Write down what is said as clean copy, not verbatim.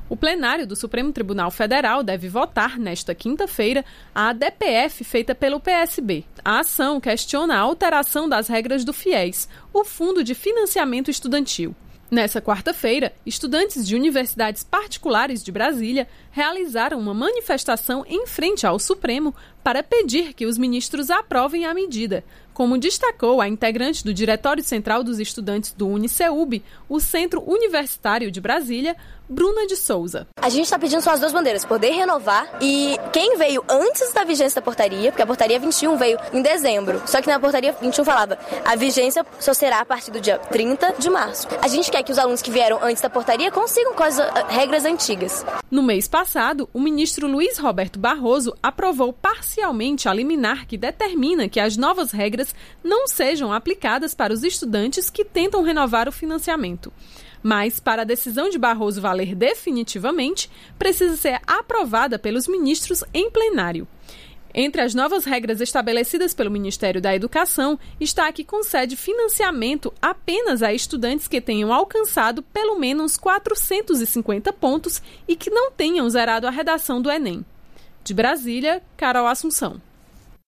O plenário do Supremo Tribunal Federal deve votar, nesta quinta-feira, a DPF feita pelo PSB. A ação questiona a alteração das regras do FIES, o Fundo de Financiamento Estudantil. Nessa quarta-feira, estudantes de universidades particulares de Brasília realizaram uma manifestação em frente ao Supremo para pedir que os ministros aprovem a medida, como destacou a integrante do Diretório Central dos Estudantes do UniCeub, o Centro Universitário de Brasília, Bruna de Souza. A gente está pedindo só as duas bandeiras, poder renovar, e quem veio antes da vigência da portaria, porque a portaria 21 veio em dezembro, só que na portaria 21 falava, a vigência só será a partir do dia 30 de março. A gente quer que os alunos que vieram antes da portaria consigam com as regras antigas. No mês passado, o ministro Luiz Roberto Barroso aprovou parcialmente a liminar que determina que as novas regras não sejam aplicadas para os estudantes que tentam renovar o financiamento. Mas, para a decisão de Barroso valer definitivamente, precisa ser aprovada pelos ministros em plenário. Entre as novas regras estabelecidas pelo Ministério da Educação está a que concede financiamento apenas a estudantes que tenham alcançado pelo menos 450 pontos e que não tenham zerado a redação do Enem. De Brasília, Carol Assunção.